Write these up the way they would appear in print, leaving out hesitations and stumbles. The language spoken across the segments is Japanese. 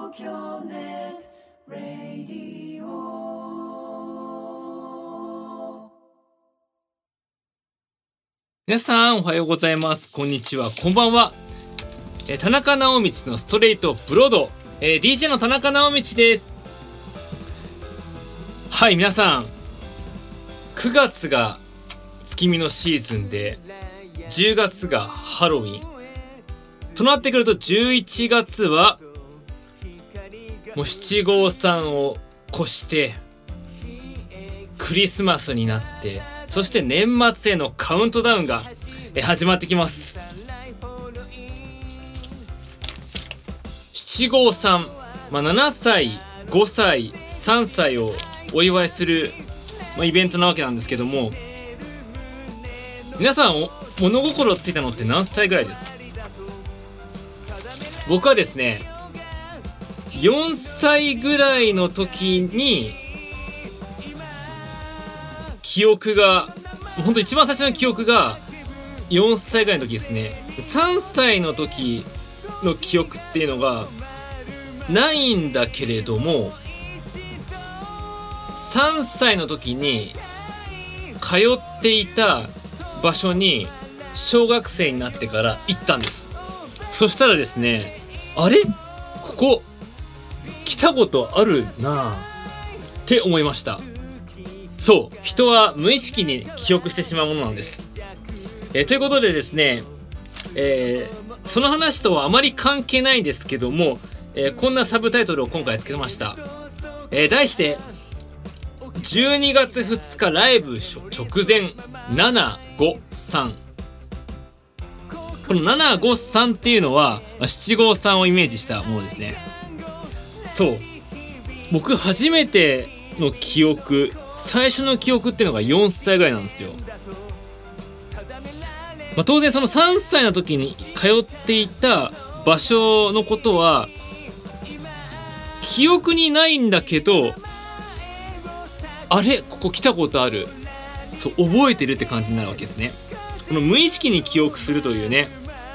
東京ネットラディオ。 皆さんおはようございます。こんにちは、こんばんは。田中直道のストレートブロード、DJ の田中直道です。はい、皆さん9月が月見のシーズンで10月がハロウィンとなってくると、11月はもう七五三を越してクリスマスになって、そして年末へのカウントダウンが始まってきます。七五三、7歳5歳3歳をお祝いする、イベントなわけなんですけども、皆さん物心ついたのって何歳ぐらいです？僕はですね、4歳ぐらいの時に記憶が、ほんと一番最初の記憶が4歳ぐらいの時ですね。3歳の時の記憶っていうのがないんだけれども、3歳の時に通っていた場所に小学生になってから行ったんです。そしたらですね、あれ？ここ来たことあるなぁって思いました。そう、人は無意識に記憶してしまうものなんです。ということでですね、その話とはあまり関係ないんですけども、こんなサブタイトルを今回つけました。題して12月2日ライブ直前753。この753っていうのは七五三をイメージしたものですね。そう、僕初めての記憶、最初の記憶っていうのが4歳ぐらいなんですよ。当然その3歳の時に通っていた場所のことは記憶にないんだけど、あれ、ここ来たことある、そう覚えてるって感じになるわけですね。この無意識に記憶するというね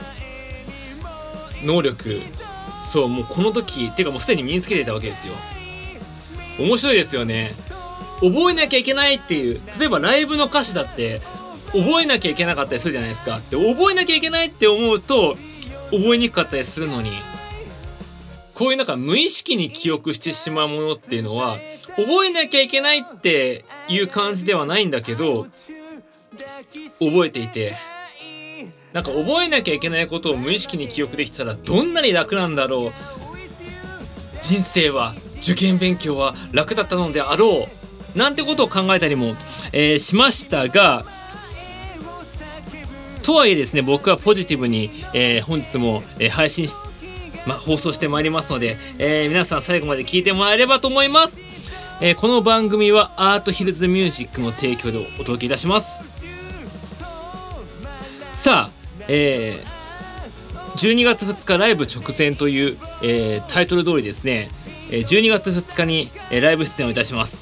能力、そう、もうこの時っていうかもうすでに身につけていたわけですよ。面白いですよね。覚えなきゃいけないっていう、例えばライブの歌詞だって覚えなきゃいけなかったりするじゃないですか。で、覚えなきゃいけないって思うと覚えにくかったりするのに、こういうなんか無意識に記憶してしまうものっていうのは覚えなきゃいけないっていう感じではないんだけど覚えていて、なんか覚えなきゃいけないことを無意識に記憶できたらどんなに楽なんだろう、人生は、受験勉強は楽だったのであろうなんてことを考えたりも、しましたが、とはいえですね、僕はポジティブに、本日も、放送してまいりますので、皆さん最後まで聞いてもらえればと思います。この番組はアートヒルズミュージックの提供でお届けいたします。さあ、12月2日ライブ直前という、タイトル通りですね、12月2日に、ライブ出演をいたします。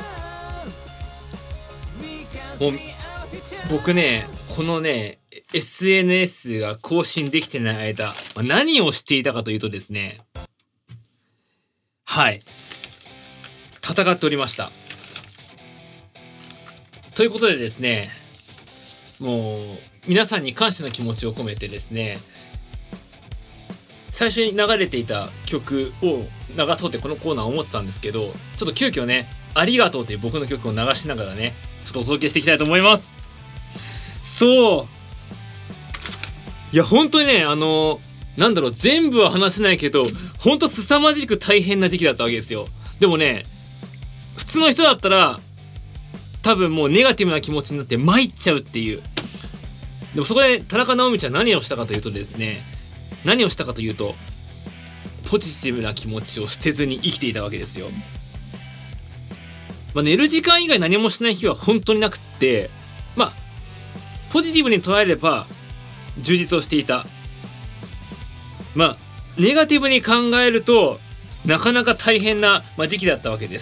もう僕ね、このね SNS が更新できてない間、何をしていたかというとですね、はい、戦っておりました。ということでですね、もう皆さんに感謝の気持ちを込めてですね、最初に流れていた曲を流そうってこのコーナー思ってたんですけど、ちょっと急遽ね、ありがとうという僕の曲を流しながらね、ちょっとお届けしていきたいと思います。そう、いや本当にね、なんだろう、全部は話せないけど本当凄まじく大変な時期だったわけですよ。でもね、普通の人だったら多分もうネガティブな気持ちになって参っちゃうっていう。でもそこで田中直道は何をしたかというと、ポジティブな気持ちを捨てずに生きていたわけですよ。寝る時間以外何もしない日は本当になくって、ポジティブに捉えれば充実をしていた。ネガティブに考えるとなかなか大変な、時期だったわけです。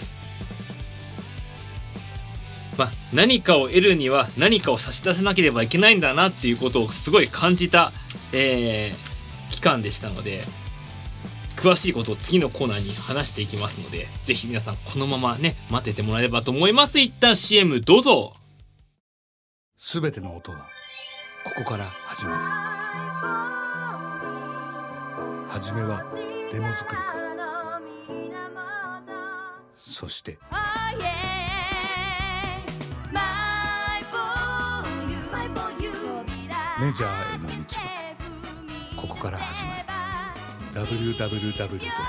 何かを得るには何かを差し出せなければいけないんだなっていうことをすごい感じた、期間でしたので、 詳しいことを次のコーナーに話していきますので、ぜひ皆さんこのままね待っててもらえればと思います。一旦 CM どうぞ。 すべての音はここから始まる。初めはデモ作りから、そしてメジャーへの道はここから始まる。 www.arthills.net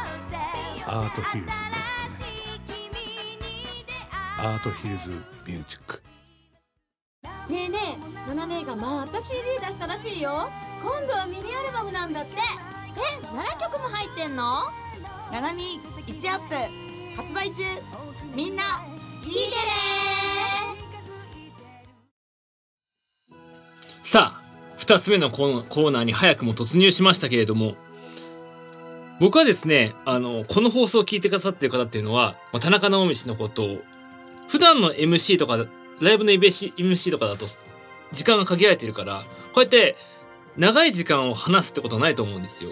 アートヒルズミュージック。 ねえねえ、ナナ姉がまた CD 出したらしいよ。今度はミニアルバムなんだって。7曲も入ってんの？ ナナミ1アップ発売中。みんな聞いてね。 さあ2つ目のコーナーに早くも突入しましたけれども、僕はですねこの放送を聞いてくださっている方っていうのは、田中直道のことを普段の MC とかライブの MC とかだと時間が限られているから、こうやって長い時間を話すってことはないと思うんですよ。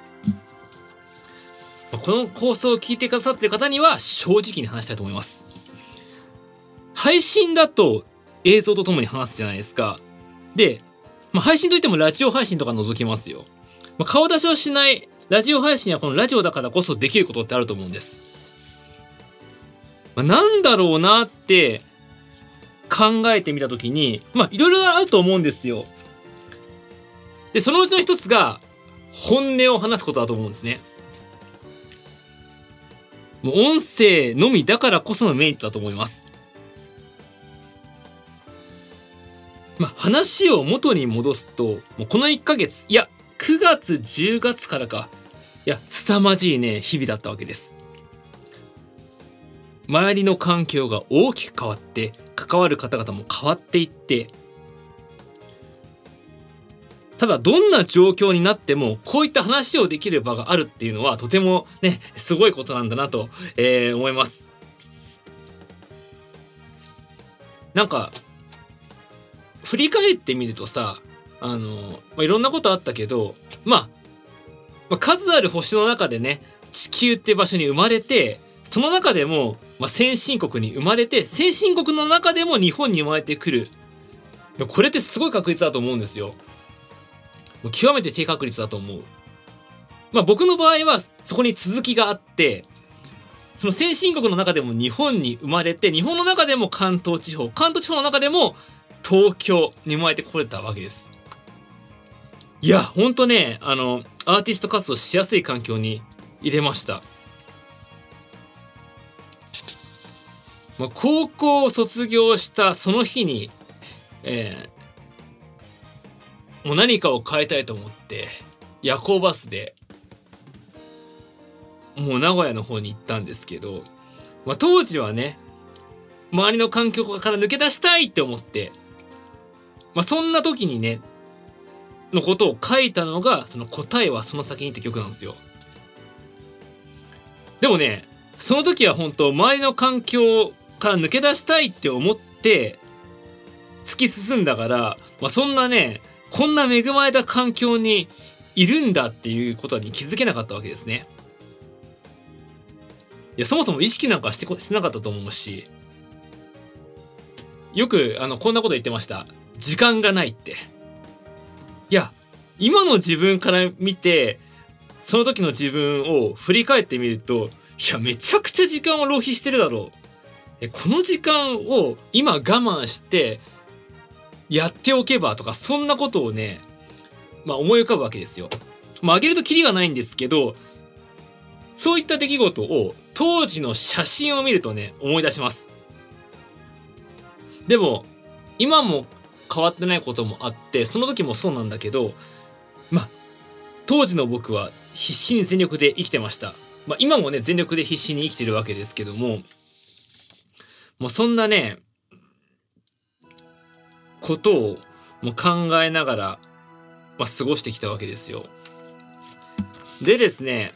この放送を聞いてくださっている方には正直に話したいと思います。配信だと映像とともに話すじゃないですか。で、配信といってもラジオ配信とか除きますよ。顔出しをしないラジオ配信はこのラジオだからこそできることってあると思うんです。なんだろうなって考えてみたときに、いろいろあると思うんですよ。で、そのうちの一つが本音を話すことだと思うんですね。もう音声のみだからこそのメリットだと思います。話を元に戻すと、もうこの1ヶ月、いや9月10月からか、凄まじいね日々だったわけです。周りの環境が大きく変わって、関わる方々も変わっていって、ただどんな状況になってもこういった話をできる場があるっていうのはとてもねすごいことなんだなと、思います。なんか振り返ってみるとさ、いろんなことあったけど、数ある星の中でね地球って場所に生まれて、その中でも、先進国に生まれて、先進国の中でも日本に生まれてくる。これってすごい確率だと思うんですよ。もう極めて低確率だと思う。僕の場合はそこに続きがあって、その先進国の中でも日本に生まれて、日本の中でも関東地方の中でも東京に生まれてこれたわけです。いやほんとね、アーティスト活動しやすい環境に入れました。高校を卒業したその日に、もう何かを変えたいと思って夜行バスでもう名古屋の方に行ったんですけど、当時はね周りの環境から抜け出したいって思って、そんな時にねのことを書いたのがその答えはその先にって曲なんですよ。でもねその時は本当周りの環境から抜け出したいって思って突き進んだから、そんなねこんな恵まれた環境にいるんだっていうことに気づけなかったわけですね。いやそもそも意識なんかしてなかったと思うし、よくこんなこと言ってました。時間がないって。いや今の自分から見てその時の自分を振り返ってみると、いやめちゃくちゃ時間を浪費してるだろう、この時間を今我慢してやっておけばとか、そんなことをね思い浮かぶわけですよ。挙げるとキリがないんですけど、そういった出来事を当時の写真を見るとね思い出します。でも今も変わってないこともあって、その時もそうなんだけど、当時の僕は必死に全力で生きてました。今もね全力で必死に生きてるわけですけども、もうそんなねことをもう考えながら、過ごしてきたわけですよ。でですね、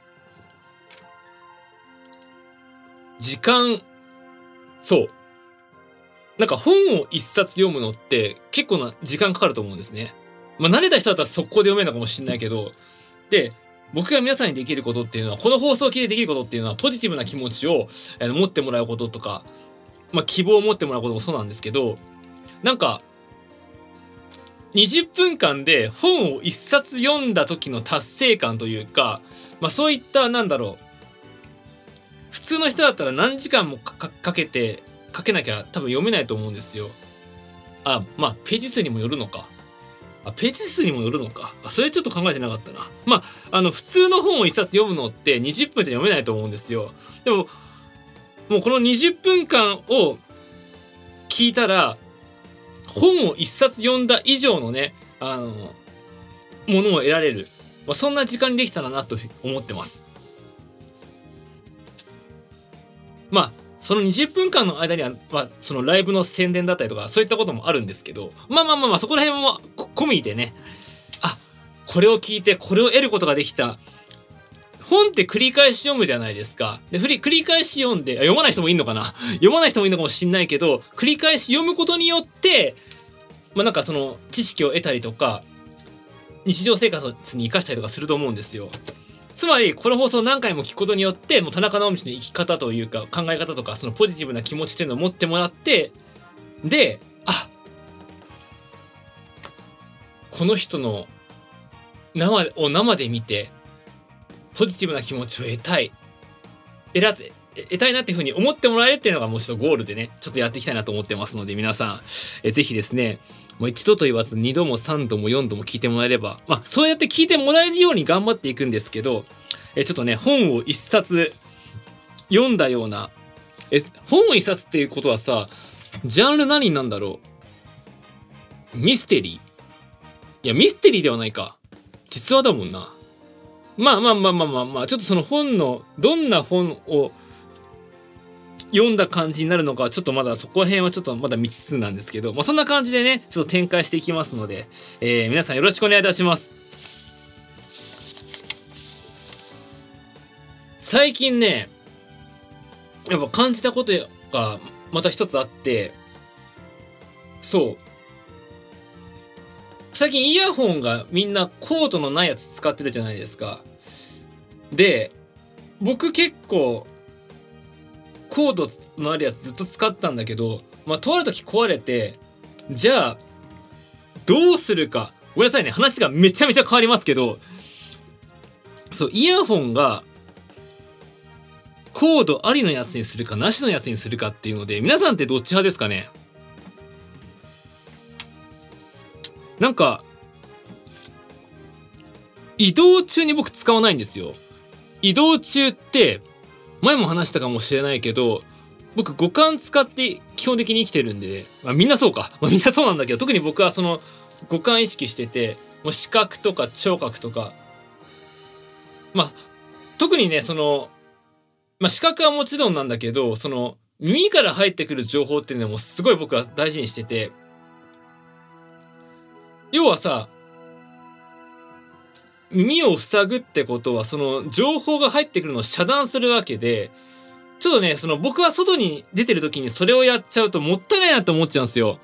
時間、そうなんか本を一冊読むのって結構な時間かかると思うんですね。慣れた人だったら速攻で読めるのかもしれないけど、で僕が皆さんにできることっていうのは、この放送を聞いてできることっていうのは、ポジティブな気持ちを持ってもらうこととか、希望を持ってもらうこともそうなんですけど、なんか20分間で本を1冊読んだ時の達成感というか、そういった普通の人だったら何時間もかけなきゃ多分読めないと思うんですよ。ページ数にもよるのか。それちょっと考えてなかったな。普通の本を1冊読むのって20分じゃ読めないと思うんですよ。でももうこの20分間を聞いたら、本を1冊読んだ以上のね、ものを得られる、そんな時間にできたらなと思ってます。その20分間の間には、そのライブの宣伝だったりとかそういったこともあるんですけど、そこら辺も込みでね、これを聞いてこれを得ることができた。本って繰り返し読むじゃないですか。で繰り返し読んで、読まない人もいるのかな、読まない人もいるのかもしんないけど、繰り返し読むことによって、その知識を得たりとか、日常生活に生かしたりとかすると思うんですよ。つまりこの放送を何回も聞くことによって、もう田中直道の生き方というか考え方とか、そのポジティブな気持ちっていうのを持ってもらって、で、この人の生で見てポジティブな気持ちを得たいなっていう風に思ってもらえるっていうのがもうちょっとゴールでね、ちょっとやっていきたいなと思ってますので、皆さんぜひですね、もう一度と言わず2度も3度も4度も聞いてもらえれば、そうやって聞いてもらえるように頑張っていくんですけど、ちょっとね、本を1冊読んだような、本を1冊っていうことはさ、ジャンル何なんだろう。ミステリー、いやミステリーではないか、実話だもんな。ちょっとその本のどんな本を読んだ感じになるのか、ちょっとまだそこら辺はちょっとまだ未知数なんですけど、そんな感じでね、ちょっと展開していきますので、皆さんよろしくお願いいたします。最近ね、やっぱ感じたことがまた一つあって、最近イヤホンがみんなコードのないやつ使ってるじゃないですか。で、僕結構コードのあるやつずっと使ってたんだけど、とある時壊れて、じゃあどうするか。ごめんなさいね、話がめちゃめちゃ変わりますけど、イヤホンがコードありのやつにするかなしのやつにするかっていうので、皆さんってどっち派ですかね。移動中に僕使わないんですよ。移動中って前も話したかもしれないけど、僕五感使って基本的に生きてるんで、みんなそうか、みんなそうなんだけど、特に僕はその五感意識してて、もう視覚とか聴覚とか、特にね、視覚はもちろんなんだけど、その耳から入ってくる情報っていうのもすごい僕は大事にしてて、要はさ、耳を塞ぐってことは、その情報が入ってくるのを遮断するわけで、ちょっとね、僕は外に出てる時にそれをやっちゃうともったいないなと思っちゃうんですよ。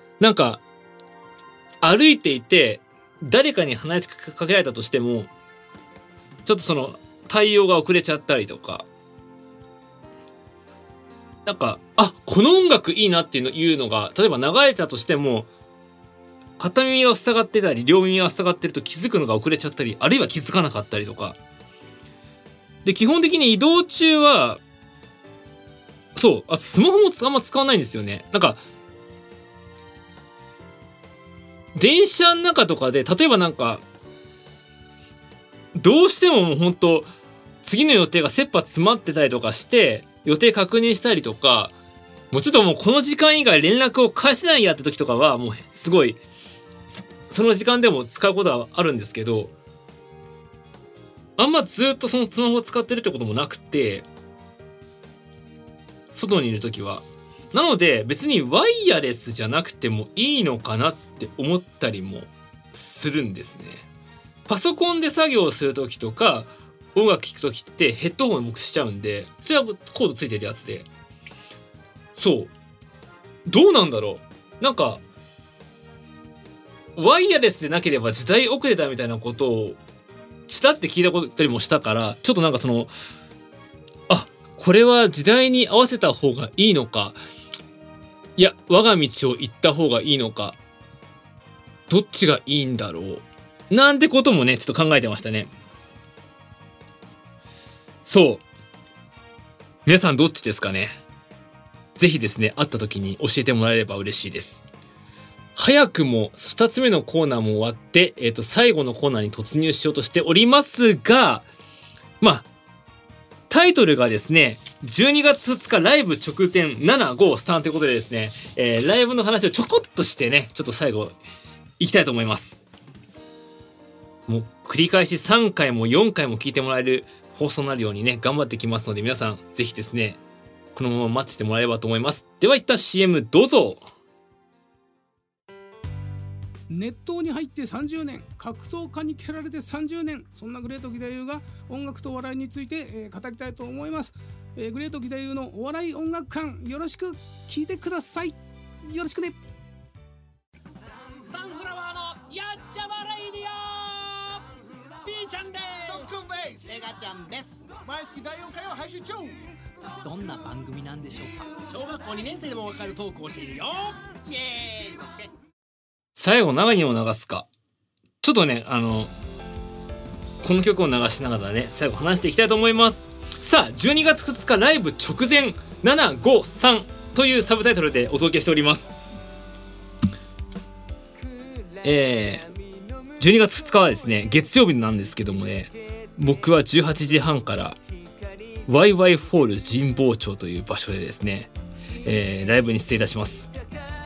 歩いていて誰かに話しかけられたとしても、ちょっと対応が遅れちゃったりとか、この音楽いいなっていうのが例えば流れたとしても、片耳が塞がってたり両耳が塞がってると気づくのが遅れちゃったり、あるいは気づかなかったりとかで、基本的に移動中はあとスマホもあんま使わないんですよね。電車の中とかで、例えばどうしてももう本当次の予定が切羽詰まってたりとかして予定確認したりとか、もうちょっともうこの時間以外連絡を返せないやって時とかは、もうすごいその時間でも使うことはあるんですけど、あんまずっとそのスマホを使ってるってこともなくて、外にいる時は。なので別にワイヤレスじゃなくてもいいのかなって思ったりもするんですね。パソコンで作業する時とか音楽聴く時ってヘッドホン僕しちゃうんで、それはコードついてるやつで、どうなんだろう。ワイヤレスでなければ時代遅れたみたいなことをしたって聞いたことりもしたから、ちょっとなんかこれは時代に合わせた方がいいのか、いや我が道を行った方がいいのか、どっちがいいんだろうなんてこともねちょっと考えてましたね。そう、皆さんどっちですかね。ぜひですね会った時に教えてもらえれば嬉しいです。早くも2つ目のコーナーも終わって、最後のコーナーに突入しようとしておりますが、タイトルがですね12月2日ライブ直前753ということでですね、ライブの話をちょこっとしてねちょっと最後いきたいと思います。もう繰り返し3回も4回も聞いてもらえる放送になるようにね頑張ってきますので、皆さんぜひですねこのまま待っててもらえればと思います。では一旦 CM どうぞ。 熱湯に入って30年、格闘家に蹴られて30年、そんなグレート義太夫が音楽とお笑いについて、語りたいと思います。グレート義太夫のお笑い音楽館、よろしく聞いてください。よろしくね。 サンフラワーのやっちゃまレイディオ、 B ちゃんです。 ドックンです。 メガちゃんです。 毎月第4回を配信中。 どんな番組なんでしょうか。小学校2年生でもわかるトークをしているよ。イエーイ、嘘つけ。 最後長にも流すか、ちょっとねこの曲を流しながらね最後話していきたいと思います。さあ12月2日ライブ直前753というサブタイトルでお届けしております。12月2日はですね月曜日なんですけどもね、僕は18時半からワイワイホール神保町という場所でですね、ライブに出演いたします。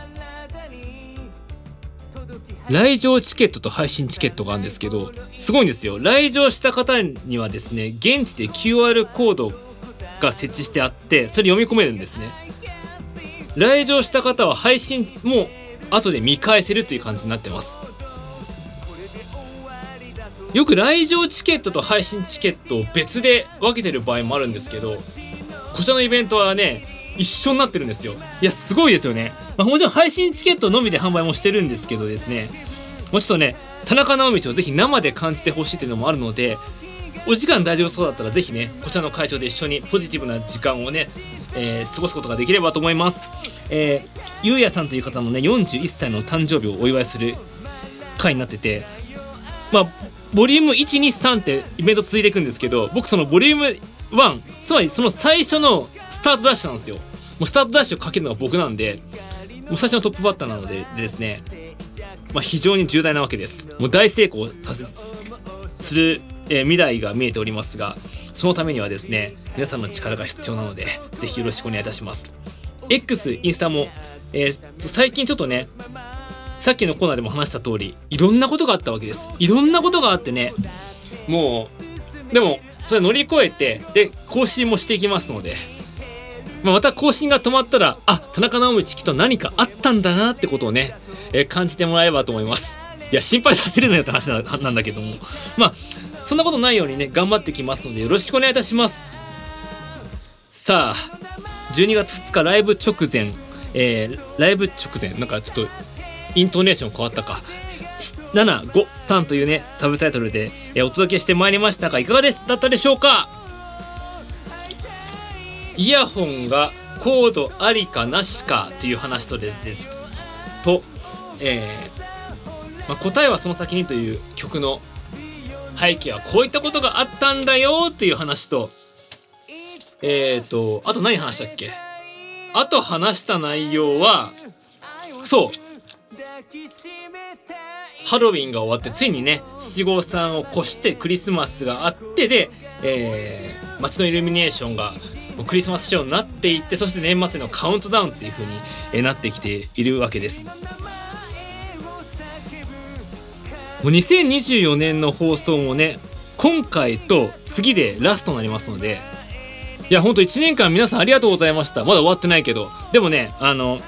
来場チケットと配信チケットがあるんですけど、すごいんですよ。来場した方にはですね現地で QR コードが設置してあって、それ読み込めるんですね。来場した方は配信も後で見返せるという感じになってます。よく来場チケットと配信チケットを別で分けてる場合もあるんですけど、こちらのイベントはね一緒になってるんですよ。いやすごいですよね。もちろん配信チケットのみで販売もしてるんですけどですね、もうちょっとね田中直道をぜひ生で感じてほしいというのもあるので、お時間大丈夫そうだったらぜひねこちらの会場で一緒にポジティブな時間をね、過ごすことができればと思います。ゆうやさんという方のね41歳の誕生日をお祝いする会になってて、ボリューム123ってイベント続いていくんですけど、僕そのボリューム1、つまりその最初のスタートダッシュなんですよ。もうスタートダッシュをかけるのが僕なんで、もう最初のトップバッターなのでですね、非常に重大なわけです。もう大成功する、未来が見えておりますが、そのためにはですね皆さんの力が必要なのでぜひよろしくお願いいたします。 X、インスタも、最近ちょっとねさっきのコーナーでも話した通りいろんなことがあったわけです。いろんなことがあってね、もうでもそれ乗り越えてで更新もしていきますので、また更新が止まったら田中直道きっと何かあったんだなってことをね、感じてもらえればと思います。いや心配させるなよって話なんだけども、そんなことないようにね頑張ってきますのでよろしくお願いいたします。さあ12月2日ライブ直前、ライブ直前なんかちょっとイントネーション変わったか、753というねサブタイトルで、お届けしてまいりましたがいかがだったでしょうか。イヤホンがコードありかなしかという話とですと、答えはその先にという曲の背景はこういったことがあったんだよっていう話と、あと何話したっけ。あと話した内容はそうハロウィンが終わってついにね七五三を越してクリスマスがあってで、街のイルミネーションがクリスマス仕様になっていって、そして年末のカウントダウンっていう風になってきているわけです。もう2024年の放送もね今回と次でラストになりますので、いやほんと1年間皆さんありがとうございました。まだ終わってないけど、でもね今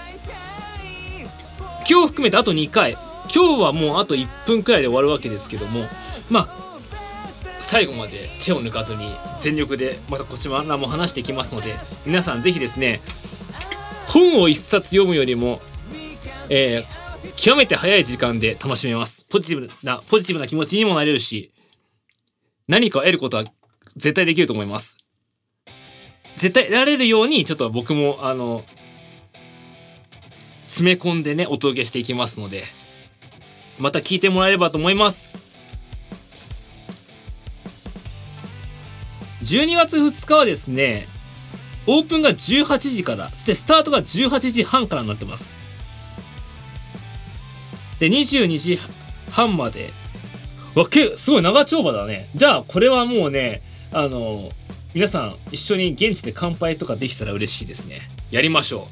日含めてあと2回、今日はもうあと1分くらいで終わるわけですけども、最後まで手を抜かずに全力でまたこちらも話していきますので、皆さんぜひですね本を一冊読むよりも、極めて早い時間で楽しめます。ポジティブな気持ちにもなれるし、 何かを得ることは絶対できると思います。絶対得られるようにちょっと僕も詰め込んでねお届けしていきますので、また聞いてもらえればと思います。12月2日はですね、オープンが18時から、そしてスタートが18時半からになってます。で22時半まで、すごい長丁場だね。じゃあこれはもうね、皆さん一緒に現地で乾杯とかできたら嬉しいですね。やりましょ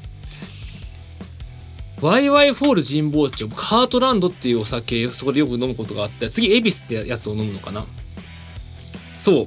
う。ワイワイフォール神保町、ハートランドっていうお酒そこでよく飲むことがあって、次恵比寿ってやつを飲むのかな。そう、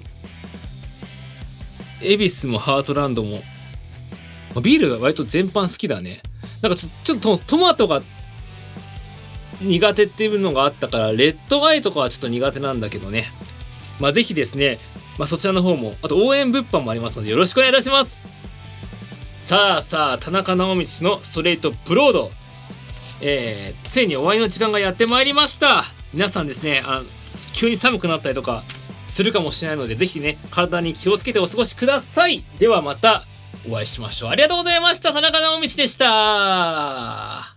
恵比寿もハートランドもビールが割と全般好きだね。なんかちょっとトマトが苦手っていうのがあったから、レッドアイとかはちょっと苦手なんだけどね。ぜひですね、そちらの方も、あと応援物販もありますのでよろしくお願いいたします。さあ田中直道のストレートブロード、ついに終わりの時間がやってまいりました。皆さんですね、急に寒くなったりとかするかもしれないので、ぜひね体に気をつけてお過ごしください。ではまたお会いしましょう。ありがとうございました。田中直道でした。